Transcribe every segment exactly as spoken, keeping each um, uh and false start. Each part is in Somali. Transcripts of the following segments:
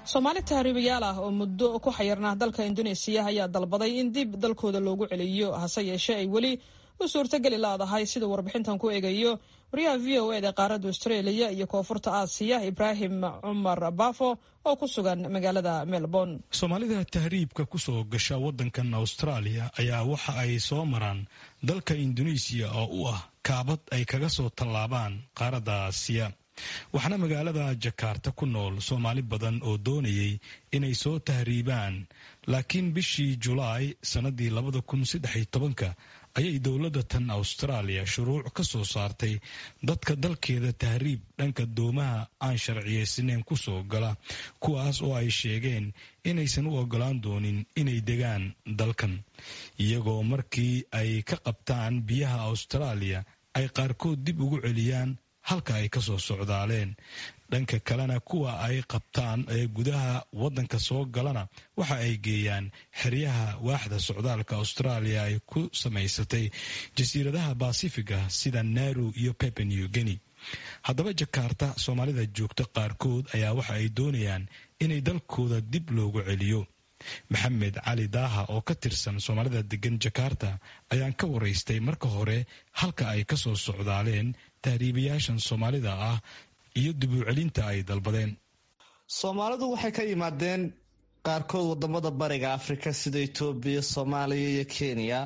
Soomaali tahriibayaal ah oo muddo ku xayirnaa dalka Indonesia ayaa dalbaday in dib dalkooda loogu celiyo hase yeeshee ay weli u suurtagali laadahay sida warbixintan ku eegayo wariyaha V O A da qaaradda Australia iyo koonfurta Aasiya Ibrahim Cumar Bafo oo ku sugan magaalada Melbourne. Soomaalida tahriibka ku soo gasha wadankan Australia ayaa waxa ay soo maraan dalka Indonesia oo u ah kaabad ay kaga soo tallaabaan qaaradda Aasiya. waxaana magaalada Jakarta ku nool Soomaali badan oo doonayay inay soo tahriibaan laakiin bishii Julaay sanadii labada kun saddex iyo tobanka ayay dowladda tan Australia shuruuc ka soo saartay dadka dalkeeda tahriib dhanka doomaha aan sharciyeysnayn ku soo gala kuwaas oo ay sheegeen inaysan u ogolaan doonin inay degaan dalkan iyagoo markii ay ka qabtaan biyaha Australia ay qaarkood dib ugu celiyaan halka ay ka soo socdaaleen dhanka kalena kuwa ay qabtaan ee gudaha wadanka soo galana waxa ay geeyaan xeryaha waaxda socdaalka Australia ay ku samaysatay jasiiradaha Pacifiga sida Nauru iyo Papua New Guinea. haddaba Jakarta Soomaalida joogta qaarkood ayaa waxa ay doonayaan inay dalkooda dib loogu celiyo. Maxamed Cali Daaha oo ka tirsan Soomaalida degan Jakarta ayaan ka waraystay marka hore halka ay ka soo socdaaleen tahriibayaashan Soomaalida ah iyo dib u celinta ay dalbadeen. Soomaalidu waxay ka yimaadeen qaarkood wadamada bariga Afrika sida Itoobiya, Soomaaliya iyo Kenya.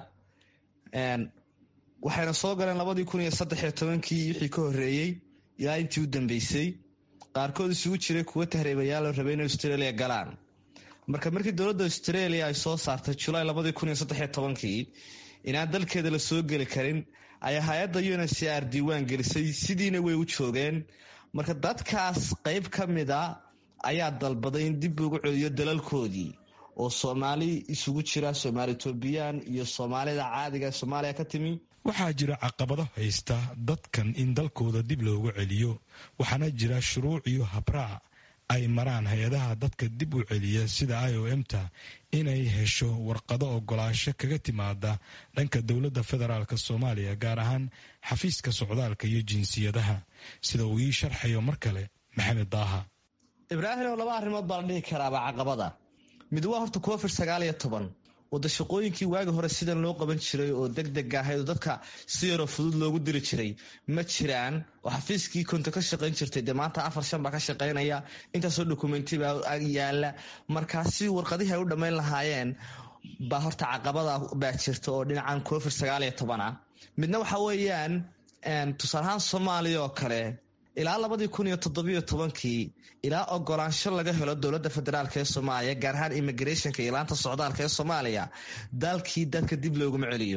een waxayna soo galeen labadii kun iyo saddex iyo tobankii wixii ka horeeyay ilaa intii u dambeysay. qaarkood isugu jiray kuwa tahriibayaal oo rabay inay Australia galaan. marka markii dowladda Australia ay soo saartay July labadii kun iyo saddex iyo tobankii inaan dalkeeda la soo gali karin ayaa hay'adda U N H C R diiwaan gelisay sidiina way u joogeen. marka dadkaas qayb ka mid ah ayaa dalbaday in dib ugu celiyo dalalkoodii oo Soomaali isugu jira Soomaali Ethiopian iyo Soomaalida caadiga ee Soomaaliya ka timi. waxaa jira caqabado haysta dadkan in dalkooda dib loogu celiyo waxaana jira shuruuc iyo habraac ay maraan hay-adaha dadka dib u celiya sida I O M ta inay hesho warqado ogolaansho kaga timaada dhanka dowladda federaalka Soomaaliya gaar ahaan xafiiska socdaalka iyo jinsiyadaha sida uu ii sharxayo mar kale Maxamed Daaha. Ibrahim oo laba arrimood baa la dhihi karaa caqabada. mid waa horta Covid sagaal iyo toban wada shaqooyinkii waagi hore sidan loo qaban jiray oo degdeg ahayd oo dadka si yar oo fudud loogu diri jiray ma jiraan oo xafiiskii konto ka shaqayn jirtay de maanta afar shan baa ka shaqaynaya intaasoo dokumenti baa yaala markaasi warqadihii ay u dhammayn lahaayeen baa horta caqabada baa jirta oo dhinacan Covid sagaal iyo toban ah. midna waxa weeyaan een tusaale ahaan Soomaaliya oo kale ilaa labadii kun iyo toddoba iyo tobankii ilaa ogolaansho laga helo dowladda federaalka ee Soomaaliya gaar ahaan immigrationka ilaanta socdaalka ee Soomaaliya dalkii dadka dib loogu celiyo.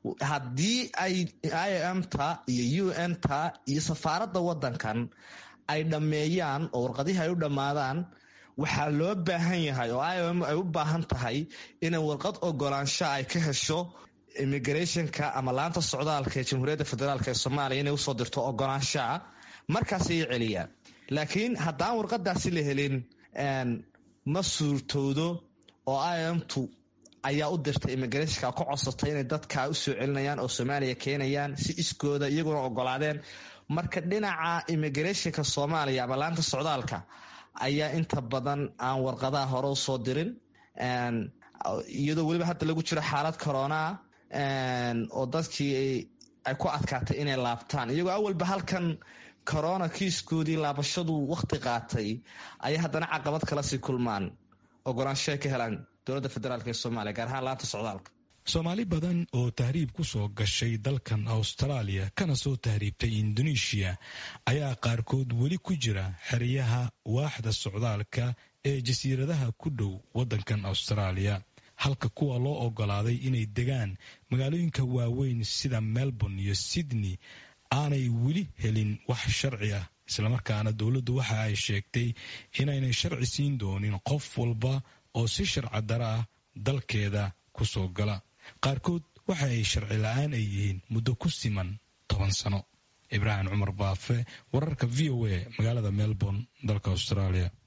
haddii ay I O M ta iyo U N ta iyo safaaradda wadankan ay dhameeyaan oo warqadihii ay u dhamaadaan waxaa loo baahan yahay oo I O M ay u baahan tahay inay warqad ogolaansho ay ka hesho immigrationka ama laanta socdaalka ee Jamhuuriyadda Federaalka ee Soomaaliya inay u soo dirto ogolaansho markaas ay celiyaan. laakiin haddaan warqadaasi la helin een ma suurtoodo oo I O M tu ayaa u dirtay immigrationka ku codsatay inay dadka u soo celinayaan oo Soomaaliya keenayaan si iskooda iyaguna ogolaadeen. marka dhinaca immigrationka Soomaaliya ama laanta socdaalka ayaa inta badan aan warqadaha hore u soo dirin een iyadoo waliba hadda lagu jiro xaalad corona een oo dadkii ay ku adkaatay inay laabtaan iyagoo awalba halkan corona kiiskoodii laabashadu waqti qaatay ayaa haddana caqabad kala sii kulmaan ogolaansho ka helaan dowladda federaalka ee Soomaaliya gaar ahaan laanta socdaalka. Soomaali badan oo tahriib ku soo gashay dalkan Australia kana soo tahriibtay Indonesia ayaa qaarkood weli ku jira xeryaha waaxda socdaalka ee jasiiradaha ku dhow wadankan Australia halka kuwa loo ogolaaday inay degaan magaalooyinka waaweyn sida Melbourne iyo Sydney aanay weli helin wax sharci ah islamarkaana dowladdu waxa ay sheegtay inaanay sharci siin doonin qof walba oo si sharci dara ah dalkeeda ku soo gala. qaarkood waxa ay sharci la'aan ay yihiin muddo ku siman toban sano. Ibrahim Cumar Baafe, wararka V O A, magaalada Melbourne, dalka Australia.